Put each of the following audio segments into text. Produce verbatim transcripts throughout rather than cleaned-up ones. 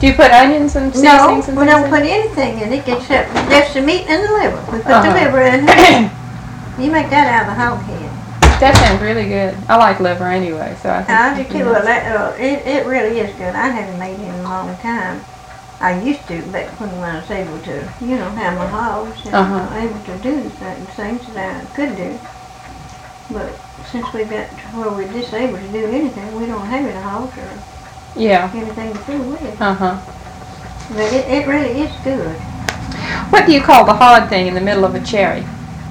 Do you put onions and seasonings No, and things we don't in? put anything in it except just the meat and the liver. We put Uh-huh. the liver in it. You make that out of the hog head. That sounds really good. I like liver anyway, so I think. I do too. Well, that, uh, it, it really is good. I haven't made it in a long time. I used to back when I was able to, you know, have my hogs and Uh-huh. able to do certain things that I could do. But since we got to where we're disabled to do anything, we don't have any hogs or Yeah. anything to fool with. Uh huh. But it, it really is good. What do you call the hard thing in the middle of a cherry?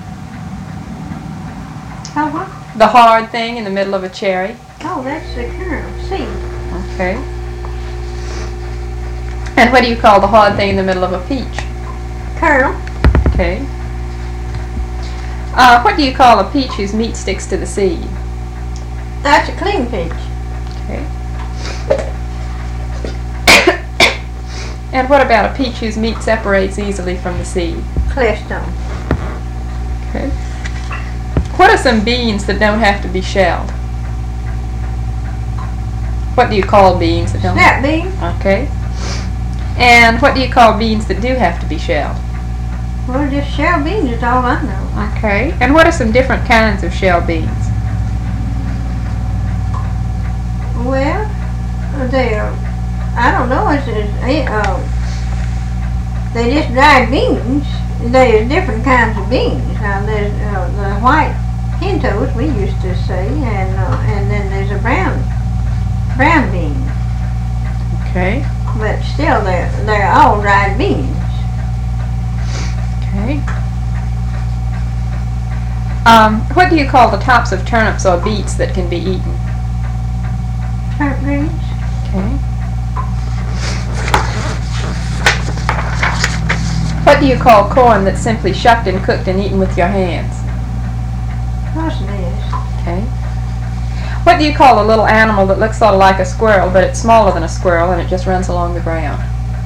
Oh, what? The hard thing in the middle of a cherry. Oh, that's the kernel seed. Okay. And what do you call the hard thing in the middle of a peach? Kernel. Okay. Uh, what do you call a peach whose meat sticks to the seed? That's a clean peach. Okay. And what about a peach whose meat separates easily from the seed? Clearstone. Okay. What are some beans that don't have to be shelled? What do you call beans that don't? Snap bean. Okay. And what do you call beans that do have to be shelled? Well, just shell beans is all I know. Okay. And what are some different kinds of shell beans? Well, they're, I don't know, it's, it's uh, they just dried beans. There's different kinds of beans. Now there's uh, the white pintos, we used to say, and uh, and then there's a brown, brown bean. Okay. But still, they're, they're all dried beans. Okay. Um, what do you call the tops of turnips or beets that can be eaten? Turnip greens. Okay. What do you call corn that's simply shucked and cooked and eaten with your hands? Parsnips. Okay. What do you call a little animal that looks sort of like a squirrel, but it's smaller than a squirrel and it just runs along the ground?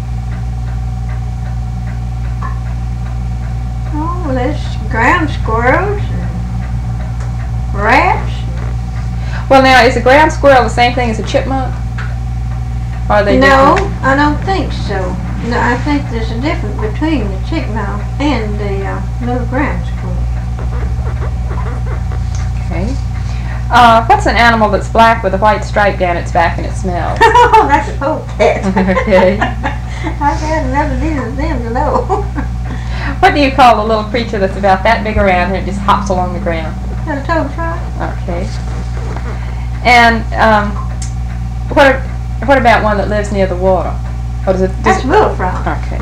Oh, there's ground squirrels and rats. Well, now, is a ground squirrel the same thing as a chipmunk? Or are they No, different? I don't think so. No, I think there's a difference between the chipmunk and the uh, little ground squirrel. Okay. Uh, what's an animal that's black with a white stripe down its back and it smells? Oh, that's a polecat. Okay. I've had enough of these of them to know. What do you call a little creature that's about that big around and it just hops along the ground? Got a toad frog? Okay. And um, what what about one that lives near the water? Or does it? Does That's a it, bullfrog. okay.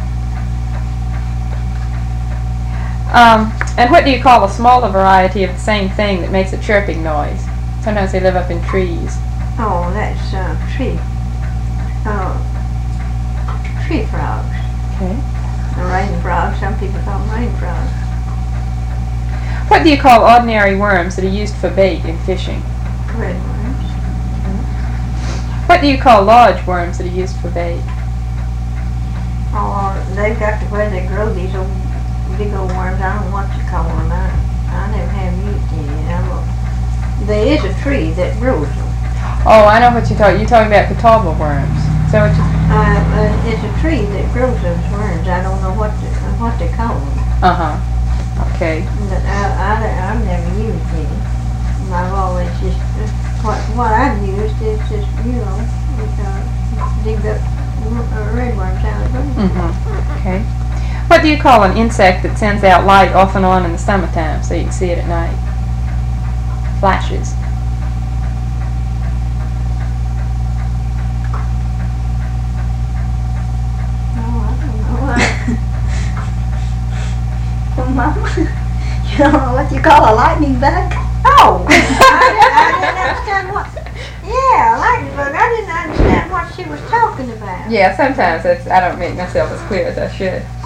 Um, and what do you call a smaller variety of the same thing that makes a chirping noise? Sometimes they live up in trees. Oh, that's uh, tree. Uh, tree frogs. Okay. The rain frogs. Some people call them rain frogs. What do you call ordinary worms that are used for bait in fishing? Redworms. What do you call large worms that are used for bait? Oh, they've got to where they grow these old big old worms. I don't know what you call them. I, I never have used any. I don't, there is a tree that grows them. Oh, I know what you're talking. You're talking about catawba worms. Is that what you? Uh, uh, it's a tree that grows those worms. I don't know what to, what they call them. Uh huh. Okay. But I, I, I've never used any. I've always just, what, what I've used is just, you know, uh, dig up uh, redworms out of them. Mm-hmm. Okay. What do you call an insect that sends out light off and on in the summertime so you can see it at night? Flashes. Oh, I don't know. Well, Mama, you don't know what you call a lightning bug? Oh! I, didn't, I didn't understand what, yeah, lightning bug. I didn't understand what she was talking about. Yeah, sometimes it's, I don't make myself as clear as I should.